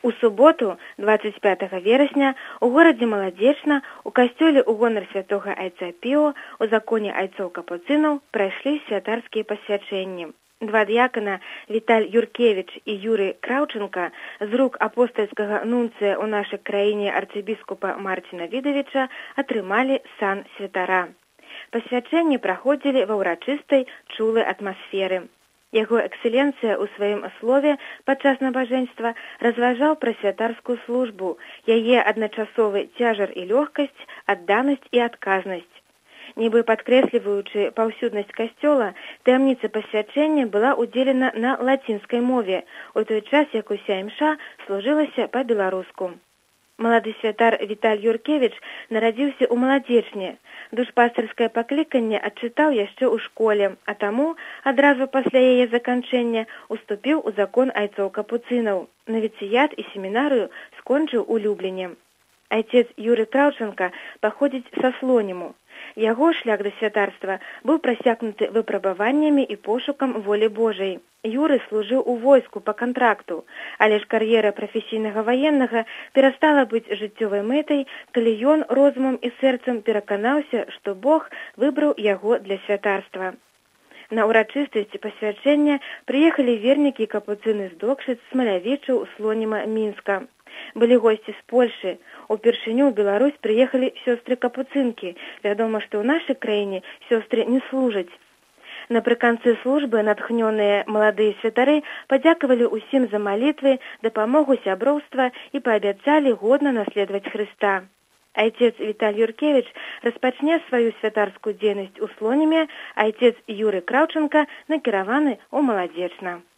У суботу, 25 верасня, у горадзе Маладзечна у касцёле ў гонар святога айца Піо у законе айцоў-капуцынаў прайшлі святарскія пасвячэнні. Два д'якана Віталь Юркевіч і Юрый Краўченка з рук апостальскага нунцыя ў нашай краіне арцыбіскупа Марціна Відавіча атрымалі сан святара. Пасвячэнні праходзілі ва ўрачыстай чулай атмасферы. Яго экселенцыя ў сваім слове падчас набажэнства разважаў пра святарскую службу, яе адначасовы цяжар і лёгкасць, адданасць і адказнасць. Нібы падкрэсліваючы паўсюднасць касцёла, таямніца пасвячэння была ўдзелена на лацінскай мове, у той час, як уся імша служылася па-беларуску. Малады святар Віталь Юркевіч нарадзіўся ў Маладзечне. Душпастарскае пакліканне адчытаў яшчэ ў школе, а таму адразу пасля яе заканчэння уступіў у закон айцоў-капуцынаў. Навіцыят і семінарыю скончыў у Любліне. Айцец Юрый Краўченка паходзіць са Слоніму. Яго шлях да святарства быў прасякнуты выпрабаваннямі і пошукам волі Божай. Юры служыў у войску па кантракту, але ж кар'ера прафесійнага ваеннага перастала быць жыццёвай мэтай, калі ён розумам і сэрцам пераканаўся, што Бог выбраў яго для святарства. На ўрачыстасці пасвячэння прыехалі вернікі і капуцыны з Докшыц, Смалявічаў, Слоніма, Мінска. Былі госці з Польшы. Упершыню ў Беларусь прыехалі сёстры-капуцынкі. Вядома, што ў нашай краіне сёстры не служаць. Напрыканцы службы натхнёныя маладыя святары падзякавалі ўсім за малітвы, дапамогу, сяброўства і паабяцалі годна наследаваць Хрыста. Айцец Віталь Юркевіч распачне сваю святарскую дзейнасць у Слоніме, айцец Юрый Краўченка накіраваны ў Маладзечна.